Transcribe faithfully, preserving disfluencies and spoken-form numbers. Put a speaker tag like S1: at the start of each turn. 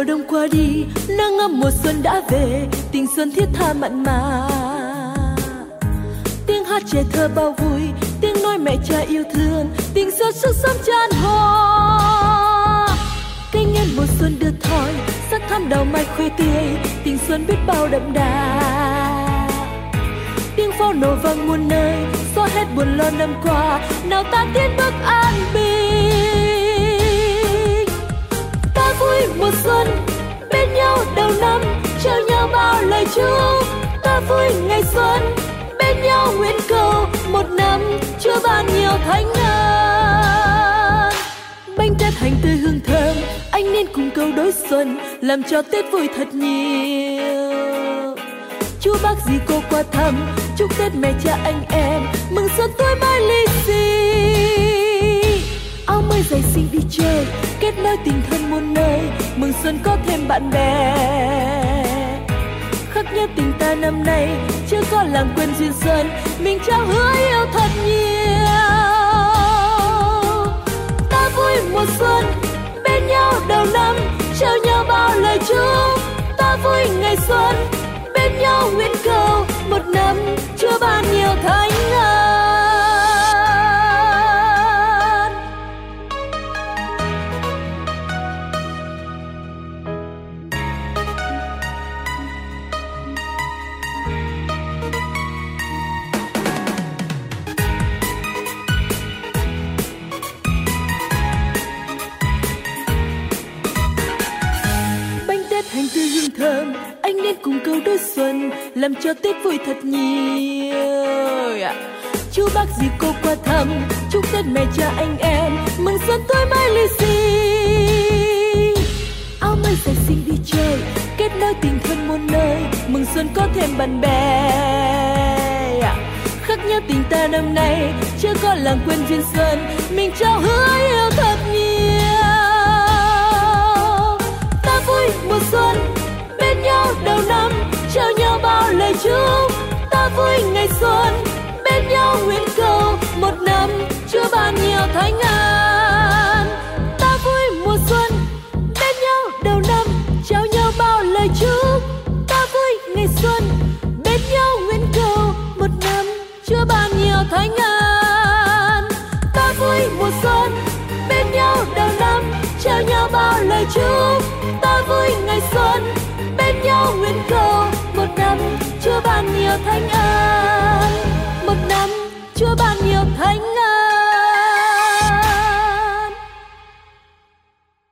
S1: đông qua đi, nắng ấm mùa xuân đã về, tình xuân thiết tha mặn mà. Tiếng hát trẻ thơ bao vui, tiếng nói mẹ cha yêu thương, tình xuân sức sống tràn hòa. Cây nghiến mùa xuân đưa thoi, sắc thắm đầu mai khuya tươi, tình xuân biết bao đậm đà. Tiếng pháo nổ vang muôn nơi, xóa hết buồn lo năm qua, nào ta tiến bước an bình. Ta vui mùa xuân bên nhau đầu năm, trao nhau bao lời chúc. Ta vui ngày xuân bên nhau nguyện cầu, một năm Chúa ban nhiều thánh ân. Bánh tét hành tươi hương thơm, anh nên cùng câu đối xuân, làm cho Tết vui thật nhiều. Chú bác dì cô qua thăm, chúc Tết mẹ cha anh em, mừng xuân tuổi mới lì xì. Áo mới giày xinh đi chơi, kết nối tình thân muôn nơi, mừng xuân có thêm bạn bè. Khắc nhớ tình ta năm nay, chưa có làng quên duyên xuân, mình trao hứa yêu thật nhiều. Ta vui mùa xuân bên nhau đầu năm, trao nhau bao lời chúc. Ta vui ngày xuân bên nhau nguyện cầu, một năm Chúa ban nhiều thánh ân. Bánh tét hành tươi hương thơm, anh nên cùng câu đối xuân, làm cho Tết vui thật nhiều. Chú bác dì cô qua thăm, chúc Tết mẹ cha anh em, mừng xuân tuổi mới lì xì. Áo mới giày xinh đi chơi, kết nối tình thân muôn nơi, mừng xuân có thêm bạn bè. Khắc nhớ tình ta năm nay, chưa có làng quên duyên xuân, mình trao hứa yêu thật nhiều. Ta vui mùa xuân bên nhau đầu năm, trao nhau bao lời chúc. Ta vui ngày xuân bên nhau nguyện cầu, một năm Chúa ban nhiều thánh ân. Ta vui mùa xuân bên nhau đầu năm, trao nhau bao lời chúc. Ta vui ngày xuân bên nhau nguyện cầu, một năm Chúa ban nhiều thánh ân. Ta vui mùa xuân bên nhau đầu năm, trao nhau bao lời chúc. Ta vui ngày